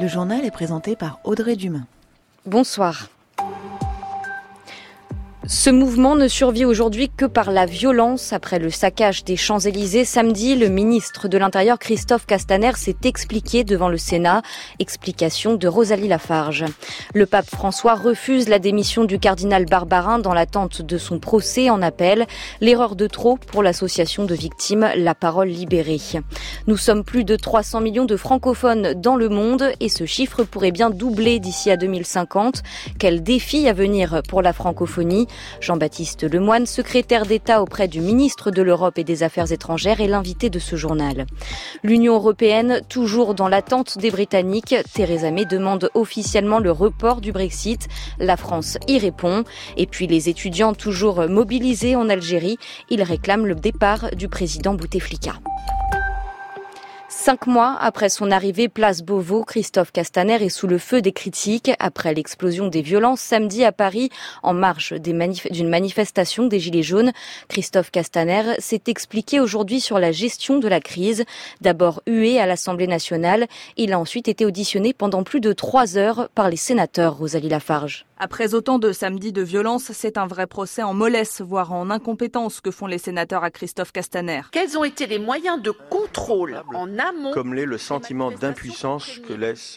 Le journal est présenté par Audrey Dumain. Bonsoir. Ce mouvement ne survit aujourd'hui que par la violence. Après le saccage des Champs-Élysées samedi, le ministre de l'Intérieur Christophe Castaner s'est expliqué devant le Sénat. Explication de Rosalie Lafarge. Le pape François refuse la démission du cardinal Barbarin dans l'attente de son procès en appel. L'erreur de trop pour l'association de victimes La Parole Libérée. Nous sommes plus de 300 millions de francophones dans le monde et ce chiffre pourrait bien doubler d'ici à 2050. Quel défi à venir pour la francophonie ? Jean-Baptiste Lemoyne, secrétaire d'État auprès du ministre de l'Europe et des Affaires étrangères, est l'invité de ce journal. L'Union européenne, toujours dans l'attente des Britanniques, Theresa May demande officiellement le report du Brexit. La France y répond. Et puis les étudiants toujours mobilisés en Algérie, ils réclament le départ du président Bouteflika. 5 mois après son arrivée place Beauvau, Christophe Castaner est sous le feu des critiques après l'explosion des violences samedi à Paris en marge d'une manifestation des Gilets jaunes. Christophe Castaner s'est expliqué aujourd'hui sur la gestion de la crise. D'abord hué à l'Assemblée nationale, il a ensuite été auditionné pendant plus de 3 heures par les sénateurs, Rosalie Lafarge. Après autant de samedis de violence, c'est un vrai procès en mollesse, voire en incompétence que font les sénateurs à Christophe Castaner. Quels ont été les moyens de contrôle en amont ? Comme l'est le sentiment d'impuissance que laissent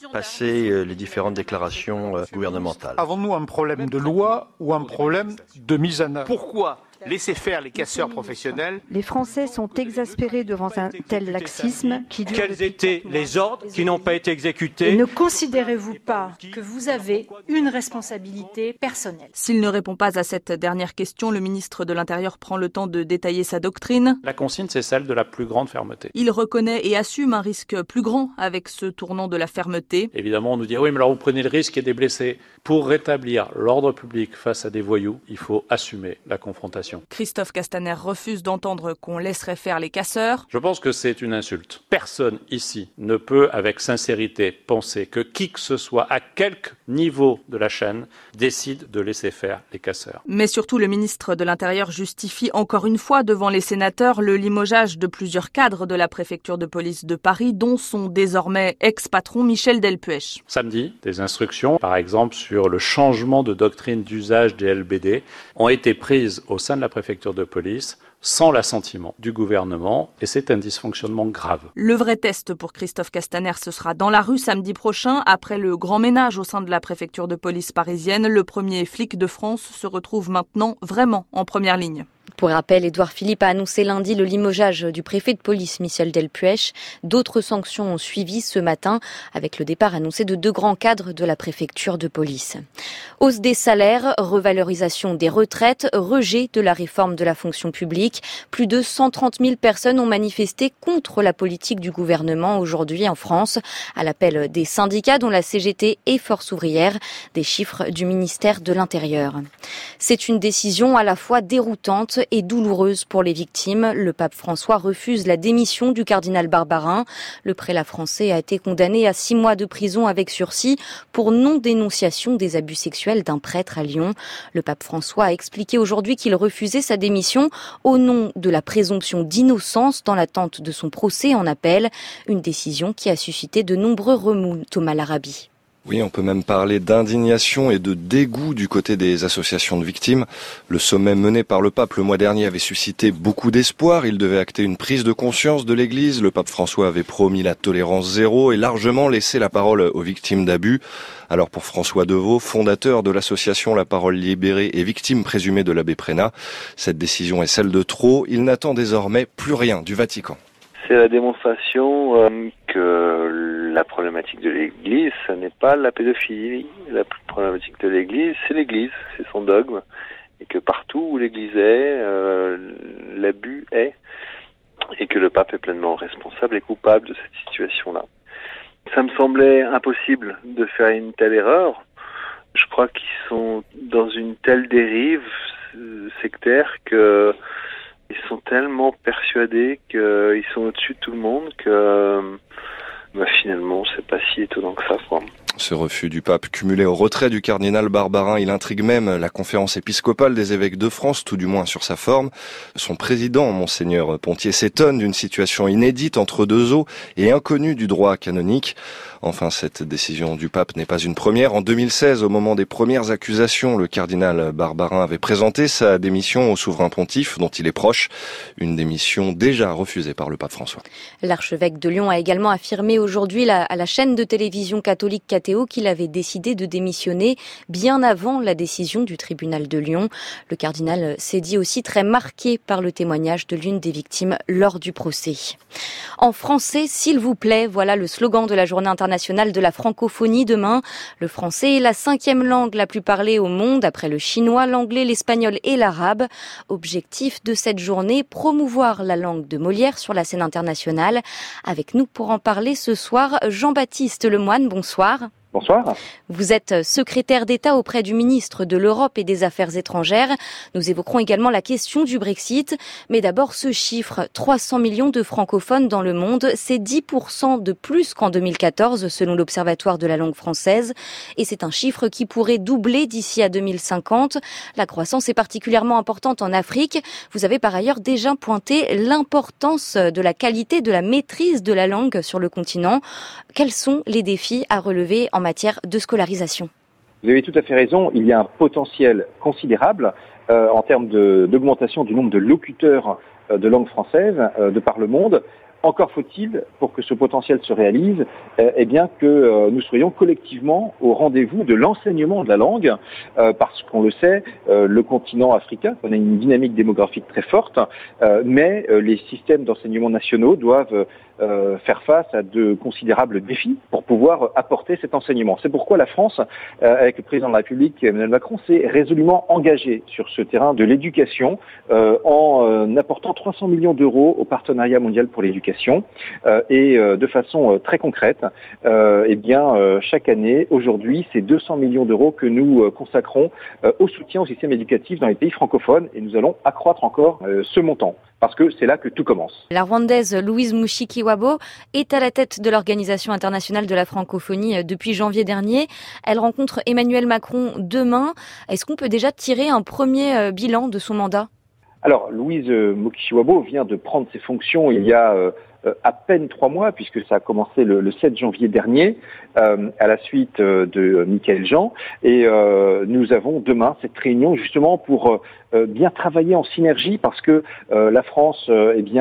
passer les différentes déclarations gouvernementales. Avons-nous un problème de loi ou un problème de mise en œuvre ? Pourquoi laisser faire les casseurs professionnels ? Les Français sont exaspérés devant un tel laxisme qui dure. Quels étaient les ordres qui n'ont pas été exécutés ? Ne considérez-vous pas que vous avez une responsabilité personnelle ? S'il ne répond pas à cette dernière question, le ministre de l'Intérieur prend le temps de détailler sa doctrine. La consigne, c'est celle de la plus grande fermeté. Il reconnaît et assume un risque plus grand avec ce tournant de la fermeté. Évidemment, on nous dit oui, mais alors vous prenez le risque et des blessés. Pour rétablir l'ordre public face à des voyous, il faut assumer la confrontation. Christophe Castaner refuse d'entendre qu'on laisserait faire les casseurs. Je pense que c'est une insulte. Personne ici ne peut avec sincérité penser que qui que ce soit à quelque niveau de la chaîne décide de laisser faire les casseurs. Mais surtout, le ministre de l'Intérieur justifie encore une fois devant les sénateurs le limogeage de plusieurs cadres de la préfecture de police de Paris, dont son désormais ex-patron Michel Delpech. Samedi, des instructions, par exemple sur le changement de doctrine d'usage des LBD, ont été prises au sein de la préfecture de police sans l'assentiment du gouvernement et c'est un dysfonctionnement grave. Le vrai test pour Christophe Castaner, ce sera dans la rue samedi prochain. Après le grand ménage au sein de la préfecture de police parisienne, le premier flic de France se retrouve maintenant vraiment en première ligne. Pour rappel, Édouard Philippe a annoncé lundi le limogeage du préfet de police Michel Delpech. D'autres sanctions ont suivi ce matin avec le départ annoncé de 2 grands cadres de la préfecture de police. Hausse des salaires, revalorisation des retraites, rejet de la réforme de la fonction publique. Plus de 130 000 personnes ont manifesté contre la politique du gouvernement aujourd'hui en France, à l'appel des syndicats dont la CGT et Force ouvrière, des chiffres du ministère de l'Intérieur. C'est une décision à la fois déroutante et douloureuse pour les victimes. Le pape François refuse la démission du cardinal Barbarin. Le prélat français a été condamné à 6 mois de prison avec sursis pour non-dénonciation des abus sexuels d'un prêtre à Lyon. Le pape François a expliqué aujourd'hui qu'il refusait sa démission au nom de la présomption d'innocence dans l'attente de son procès en appel. Une décision qui a suscité de nombreux remous. Thomas Larabi. Oui, on peut même parler d'indignation et de dégoût du côté des associations de victimes. Le sommet mené par le pape le mois dernier avait suscité beaucoup d'espoir. Il devait acter une prise de conscience de l'Église. Le pape François avait promis la tolérance zéro et largement laissé la parole aux victimes d'abus. Alors pour François Deveau, fondateur de l'association La Parole Libérée et victime présumée de l'abbé Prénat, cette décision est celle de trop. Il n'attend désormais plus rien du Vatican. C'est la démonstration que la problématique de l'Église, ce n'est pas la pédophilie. La problématique de l'Église, c'est l'Église, c'est son dogme. Et que partout où l'Église est, l'abus est. Et que le pape est pleinement responsable et coupable de cette situation-là. Ça me semblait impossible de faire une telle erreur. Je crois qu'ils sont dans une telle dérive sectaire que ils sont tellement persuadés qu'ils sont au-dessus de tout le monde que finalement c'est pas si étonnant que ça, quoi. Ce refus du pape cumulé au retrait du cardinal Barbarin, il intrigue même la conférence épiscopale des évêques de France, tout du moins sur sa forme. Son président, Monseigneur Pontier, s'étonne d'une situation inédite entre deux eaux et inconnue du droit canonique. Enfin, cette décision du pape n'est pas une première. En 2016, au moment des premières accusations, le cardinal Barbarin avait présenté sa démission au souverain pontife dont il est proche. Une démission déjà refusée par le pape François. L'archevêque de Lyon a également affirmé aujourd'hui à la chaîne de télévision catholique KTO qu'il avait décidé de démissionner bien avant la décision du tribunal de Lyon. Le cardinal s'est dit aussi très marqué par le témoignage de l'une des victimes lors du procès. En français, s'il vous plaît, voilà le slogan de la journée internationale de la francophonie demain. Le français est la 5e langue la plus parlée au monde, après le chinois, l'anglais, l'espagnol et l'arabe. Objectif de cette journée, promouvoir la langue de Molière sur la scène internationale. Avec nous pour en parler ce soir, Jean-Baptiste Lemoyne, bonsoir. Bonsoir. Vous êtes secrétaire d'État auprès du ministre de l'Europe et des Affaires étrangères. Nous évoquerons également la question du Brexit. Mais d'abord, ce chiffre, 300 millions de francophones dans le monde, c'est 10% de plus qu'en 2014, selon l'Observatoire de la langue française. Et c'est un chiffre qui pourrait doubler d'ici à 2050. La croissance est particulièrement importante en Afrique. Vous avez par ailleurs déjà pointé l'importance de la qualité, de la maîtrise de la langue sur le continent. Quels sont les défis à relever en matière de scolarisation? Vous avez tout à fait raison, il y a un potentiel considérable en termes d'augmentation du nombre de locuteurs de langue française de par le monde. Encore faut-il, pour que ce potentiel se réalise, eh bien que nous soyons collectivement au rendez-vous de l'enseignement de la langue, parce qu'on le sait, le continent africain connaît une dynamique démographique très forte, mais les systèmes d'enseignement nationaux doivent faire face à de considérables défis pour pouvoir apporter cet enseignement. C'est pourquoi la France, avec le président de la République Emmanuel Macron, s'est résolument engagée sur ce terrain de l'éducation en apportant 300 millions d'euros au partenariat mondial pour l'éducation et de façon très concrète, chaque année, aujourd'hui, c'est 200 millions d'euros que nous consacrons au soutien au système éducatif dans les pays francophones et nous allons accroître encore ce montant. Parce que c'est là que tout commence. La Rwandaise Louise Mushikiwabo est à la tête de l'Organisation internationale de la francophonie depuis janvier dernier. Elle rencontre Emmanuel Macron demain. Est-ce qu'on peut déjà tirer un premier bilan de son mandat ? Alors, Louise Mushikiwabo vient de prendre ses fonctions il y a à peine 3 mois, puisque ça a commencé le 7 janvier dernier, à la suite de Michaël Jean. Et nous avons demain cette réunion justement pour bien travailler en synergie, parce que la France,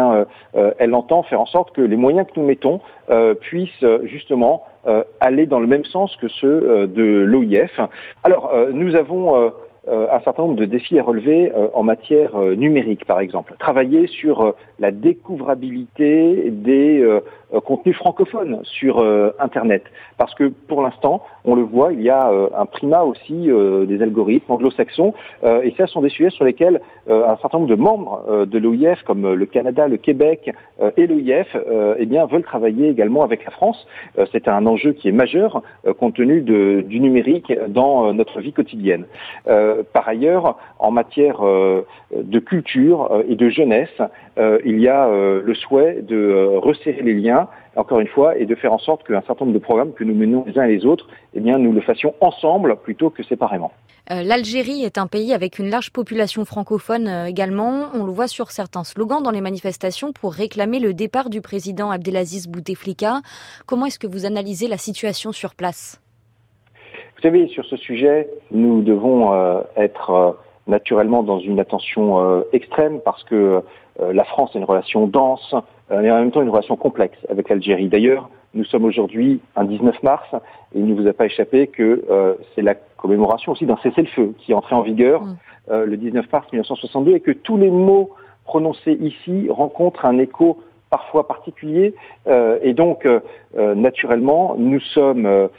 elle entend faire en sorte que les moyens que nous mettons puissent justement aller dans le même sens que ceux de l'OIF. Alors, nous avons un certain nombre de défis à relever en matière numérique, par exemple. Travailler sur la découvrabilité des contenus francophones sur Internet. Parce que pour l'instant, on le voit, il y a un primat aussi des algorithmes anglo-saxons, et ça sont des sujets sur lesquels un certain nombre de membres de l'OIF, comme le Canada, le Québec et l'OIF, veulent travailler également avec la France. C'est un enjeu qui est majeur compte tenu du numérique dans notre vie quotidienne. Par ailleurs, en matière de culture et de jeunesse, il y a le souhait de resserrer les liens, encore une fois, et de faire en sorte qu'un certain nombre de programmes que nous menons les uns et les autres, nous le fassions ensemble plutôt que séparément. L'Algérie est un pays avec une large population francophone également. On le voit sur certains slogans dans les manifestations pour réclamer le départ du président Abdelaziz Bouteflika. Comment est-ce que vous analysez la situation sur place ? Vous savez, sur ce sujet, nous devons être naturellement dans une attention extrême, parce que la France a une relation dense, mais en même temps une relation complexe avec l'Algérie. D'ailleurs, nous sommes aujourd'hui un 19 mars, et il ne vous a pas échappé que c'est la commémoration aussi d'un cessez-le-feu qui est entré en vigueur le 19 mars 1962, et que tous les mots prononcés ici rencontrent un écho parfois particulier, et donc naturellement nous sommes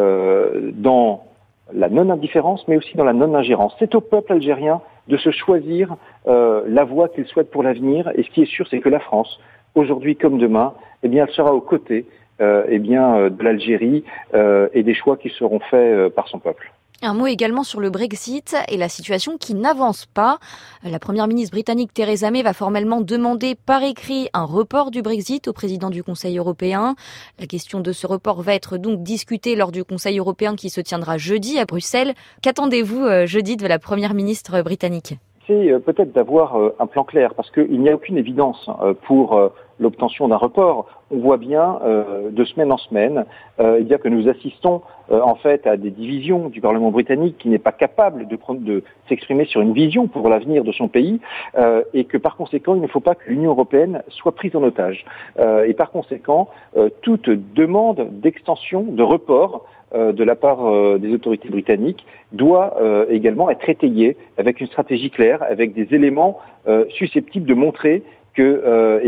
dans la non-indifférence, mais aussi dans la non-ingérence. C'est au peuple algérien de se choisir la voie qu'il souhaite pour l'avenir, et ce qui est sûr, c'est que la France, aujourd'hui comme demain, elle sera aux côtés de l'Algérie et des choix qui seront faits par son peuple. Un mot également sur le Brexit et la situation qui n'avance pas. La première ministre britannique Theresa May va formellement demander par écrit un report du Brexit au président du Conseil européen. La question de ce report va être donc discutée lors du Conseil européen qui se tiendra jeudi à Bruxelles. Qu'attendez-vous jeudi de la première ministre britannique ? C'est peut-être d'avoir un plan clair, parce qu'il n'y a aucune évidence pour l'obtention d'un report. On voit bien de semaine en semaine que nous assistons en fait à des divisions du Parlement britannique qui n'est pas capable de s'exprimer sur une vision pour l'avenir de son pays et que par conséquent il ne faut pas que l'Union européenne soit prise en otage. Et par conséquent toute demande d'extension, de report de la part des autorités britanniques doit également être étayée avec une stratégie claire, avec des éléments susceptibles de montrer que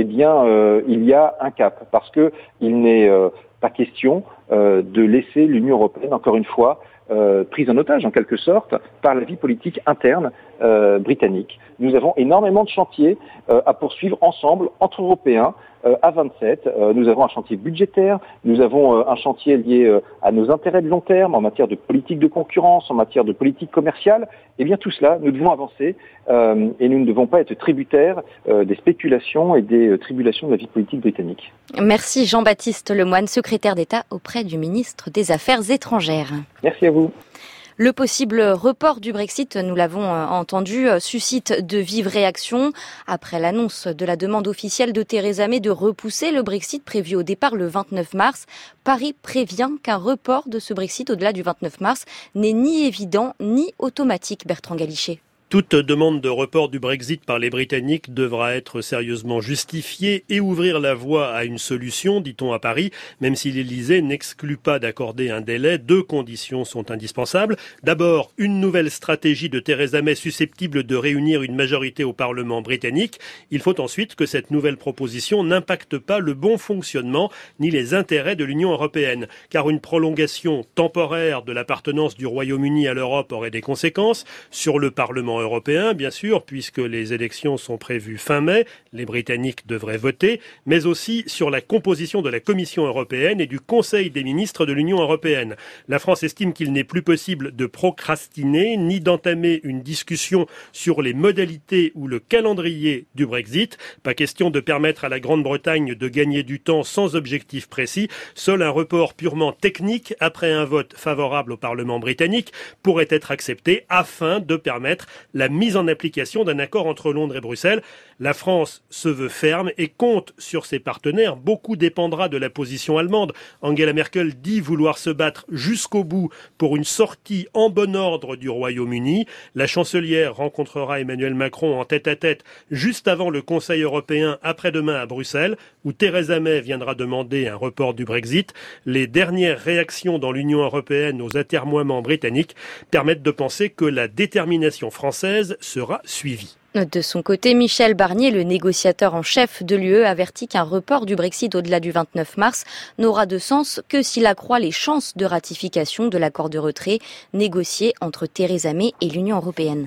il y a un cap, parce que il n'est pas question de laisser l'Union européenne, encore une fois, prise en otage en quelque sorte par la vie politique interne britannique. Nous avons énormément de chantiers à poursuivre ensemble entre Européens à 27. Nous avons un chantier budgétaire, nous avons un chantier lié à nos intérêts de long terme en matière de politique de concurrence, en matière de politique commerciale. Et bien tout cela, nous devons avancer et nous ne devons pas être tributaires des spéculations et des tribulations de la vie politique britannique. Merci Jean-Baptiste Lemoyne, secrétaire d'État auprès du ministre des Affaires étrangères. Merci à vous. Le possible report du Brexit, nous l'avons entendu, suscite de vives réactions. Après l'annonce de la demande officielle de Theresa May de repousser le Brexit prévu au départ le 29 mars, Paris prévient qu'un report de ce Brexit au-delà du 29 mars n'est ni évident ni automatique, Bertrand Galichet. Toute demande de report du Brexit par les Britanniques devra être sérieusement justifiée et ouvrir la voie à une solution, dit-on à Paris, même si l'Élysée n'exclut pas d'accorder un délai. 2 conditions sont indispensables. D'abord, une nouvelle stratégie de Theresa May susceptible de réunir une majorité au Parlement britannique. Il faut ensuite que cette nouvelle proposition n'impacte pas le bon fonctionnement ni les intérêts de l'Union européenne, car une prolongation temporaire de l'appartenance du Royaume-Uni à l'Europe aurait des conséquences sur le Parlement européen, bien sûr, puisque les élections sont prévues fin mai, les Britanniques devraient voter, mais aussi sur la composition de la Commission européenne et du Conseil des ministres de l'Union européenne. La France estime qu'il n'est plus possible de procrastiner ni d'entamer une discussion sur les modalités ou le calendrier du Brexit. Pas question de permettre à la Grande-Bretagne de gagner du temps sans objectif précis. Seul un report purement technique après un vote favorable au Parlement britannique pourrait être accepté afin de permettre la mise en application d'un accord entre Londres et Bruxelles. La France se veut ferme et compte sur ses partenaires. Beaucoup dépendra de la position allemande. Angela Merkel dit vouloir se battre jusqu'au bout pour une sortie en bon ordre du Royaume-Uni. La chancelière rencontrera Emmanuel Macron en tête-à-tête juste avant le Conseil européen après-demain à Bruxelles, où Theresa May viendra demander un report du Brexit. Les dernières réactions dans l'Union européenne aux atermoiements britanniques permettent de penser que la détermination française sera suivie. De son côté, Michel Barnier, le négociateur en chef de l'UE, avertit qu'un report du Brexit au-delà du 29 mars n'aura de sens que s'il accroît les chances de ratification de l'accord de retrait négocié entre Theresa May et l'Union européenne.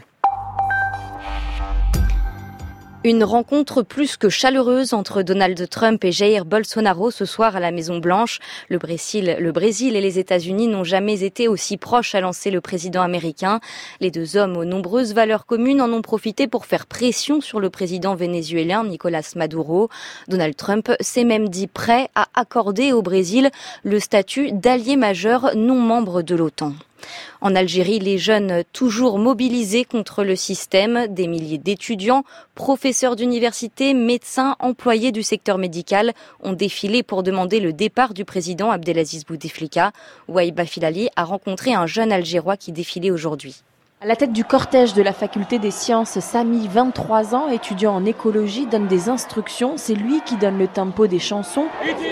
Une rencontre plus que chaleureuse entre Donald Trump et Jair Bolsonaro ce soir à la Maison-Blanche. Le Brésil et les États-Unis n'ont jamais été aussi proches, a lancé le président américain. Les deux hommes aux nombreuses valeurs communes en ont profité pour faire pression sur le président vénézuélien Nicolás Maduro. Donald Trump s'est même dit prêt à accorder au Brésil le statut d'allié majeur non membre de l'OTAN. En Algérie, les jeunes toujours mobilisés contre le système, des milliers d'étudiants, professeurs d'université, médecins, employés du secteur médical ont défilé pour demander le départ du président Abdelaziz Bouteflika. Wahiba Filali a rencontré un jeune Algérois qui défilait aujourd'hui. À la tête du cortège de la faculté des sciences, Sami, 23 ans, étudiant en écologie, donne des instructions. C'est lui qui donne le tempo des chansons.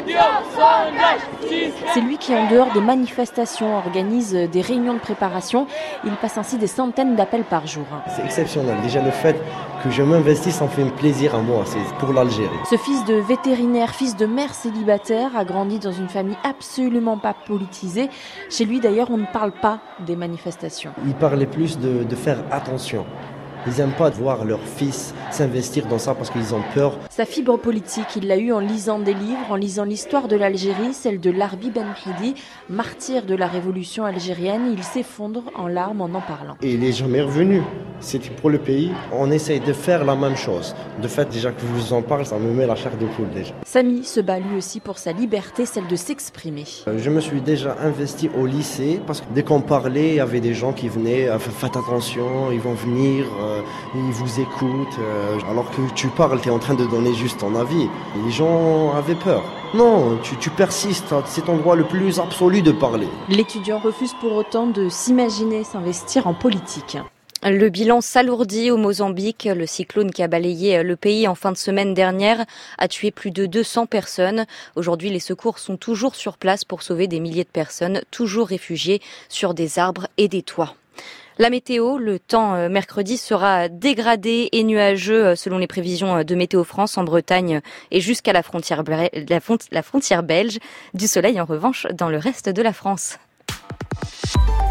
C'est lui qui, en dehors des manifestations, organise des réunions de préparation. Il passe ainsi des centaines d'appels par jour. C'est exceptionnel. Déjà le fait que je m'investisse en fait plaisir à moi. C'est pour l'Algérie. Ce fils de vétérinaire, fils de mère célibataire, a grandi dans une famille absolument pas politisée. Chez lui, d'ailleurs, on ne parle pas des manifestations. Il parlait plus de faire attention. Ils n'aiment pas de voir leur fils s'investir dans ça parce qu'ils ont peur. Sa fibre politique, il l'a eue en lisant des livres, en lisant l'histoire de l'Algérie, celle de Larbi Ben Mhidi, martyr de la révolution algérienne. Il s'effondre en larmes en parlant. Et il n'est jamais revenu. C'était pour le pays. On essaye de faire la même chose. De fait, déjà que je vous en parle, ça me met la chair de poule déjà. Samy se bat lui aussi pour sa liberté, celle de s'exprimer. Je me suis déjà investi au lycée parce que dès qu'on parlait, il y avait des gens qui venaient, faites attention, ils vont venir, ils vous écoutent. Alors que tu parles, tu es en train de donner juste ton avis. Les gens avaient peur. Non, tu persistes, c'est ton droit le plus absolu de parler. L'étudiant refuse pour autant de s'imaginer s'investir en politique. Le bilan s'alourdit au Mozambique. Le cyclone qui a balayé le pays en fin de semaine dernière a tué plus de 200 personnes. Aujourd'hui, les secours sont toujours sur place pour sauver des milliers de personnes, toujours réfugiées sur des arbres et des toits. La météo, le temps mercredi sera dégradé et nuageux selon les prévisions de Météo France en Bretagne et jusqu'à la frontière belge. Du soleil en revanche dans le reste de la France.